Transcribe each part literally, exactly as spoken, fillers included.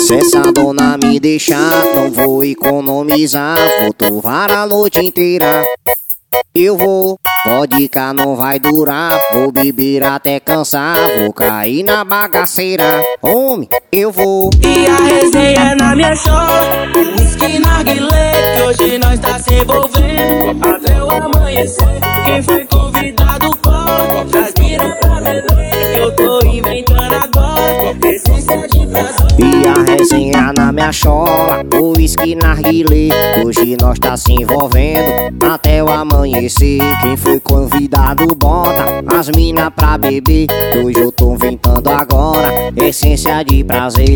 Se essa dona me deixar, não vou economizar. Vou torrar a noite inteira. Eu vou, vodka não vai durar. Vou beber até cansar. Vou cair na bagaceira. Homem, eu vou. E a resenha é na minha chola, whisky narguilé, que hoje nós tá se envolvendo até o amanhecer. Quem foi convidado cola, traz mira pra beber, que eu tô inventando agora, essência de prazer. E a resenha na minha chola, o uísque narguilé, hoje nós tá se envolvendo até o amanhecer. Quem foi convidado bota as mina pra beber, que hoje eu tô inventando agora, essência de prazer.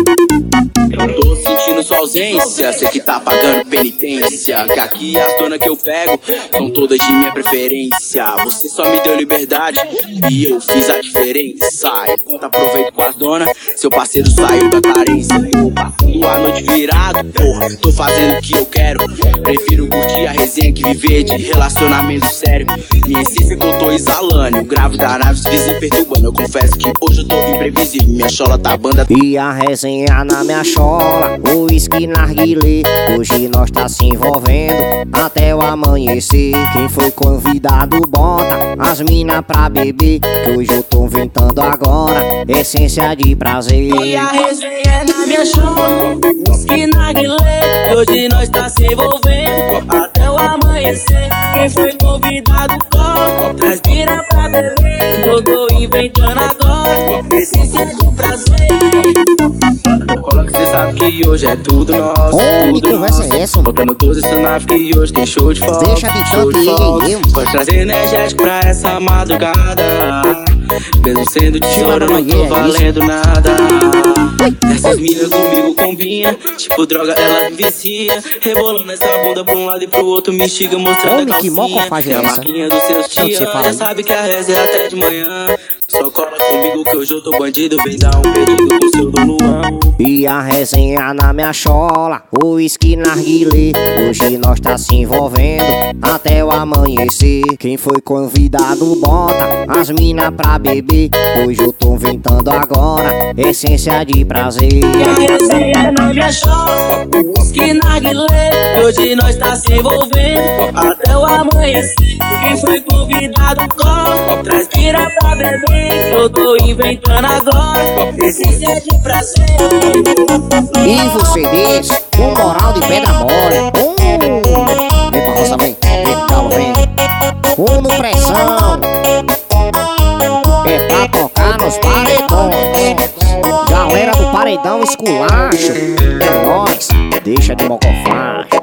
Eu tô sentindo sua ausência, cê que tá pagando penitência, que aqui as donas que eu pego são todas de minha preferência. Você só me deu liberdade e eu fiz a diferença. Enquanto aproveito com as donas, seu parceiro saiu da carência. Eu passando a noite virado, porra, tô fazendo o que eu quero. Prefiro curtir a resenha que viver de relacionamento sério. Minha essência que eu tô exalando, o grave da nave se vizinho perturbando. Eu confesso que hoje eu tô imprevisível, minha chola tá banda. E a resenha na minha chola, o uísque narguilé, hoje nós tá se envolvendo até o amanhecer. Quem foi convidado bota as mina pra beber, que hoje eu tô inventando agora, essência de prazer. E a resenha é na minha chola, whisky narguilé, hoje nós tá se envolvendo até o amanhecer. Quem foi convidado cola, traz mira pra beber, eu tô inventando agora, essência de prazer. Cola que cê sabe que hoje é tudo nosso. Ô, que conversa é essa? Botando todos esse nave que hoje tem show de fogo. Deixa de show de fogo. eu. Pode trazer energético pra essa madrugada. Mesmo sendo tesoura, não tô valendo nada. Essas minas comigo combina, tipo droga ela me vicia. Rebolando essa bunda pra um lado e pro outro, me instiga mostrando Homem, a que calcinha. mocofagem é E a essa? marquinha dos seus Então, tia, você fala já aí. sabe que a reza é até de manhã. Só cola comigo que hoje eu tô bandido, vem dar um pedido com seu Dom Luan. E a resenha na minha chola, o uísque narguilé, hoje nós tá se envolvendo até o amanhecer. Quem foi convidado bota as mina pra beber, hoje eu tô inventando agora, essência de prazer. E a resenha é na minha chola, whisky narguilé, hoje nós tá se envolvendo até o amanhecer. Quem foi convidado cola, traz mira pra beber, eu tô inventando agora, essência de prazer. E você diz, o moral de pedra mole. Hum, vem pra roça, vem, vem, calma, vem. Um no pressão, é pra tocar nos paredões. Galera do paredão esculacho, é nóis, deixa de mocofagem.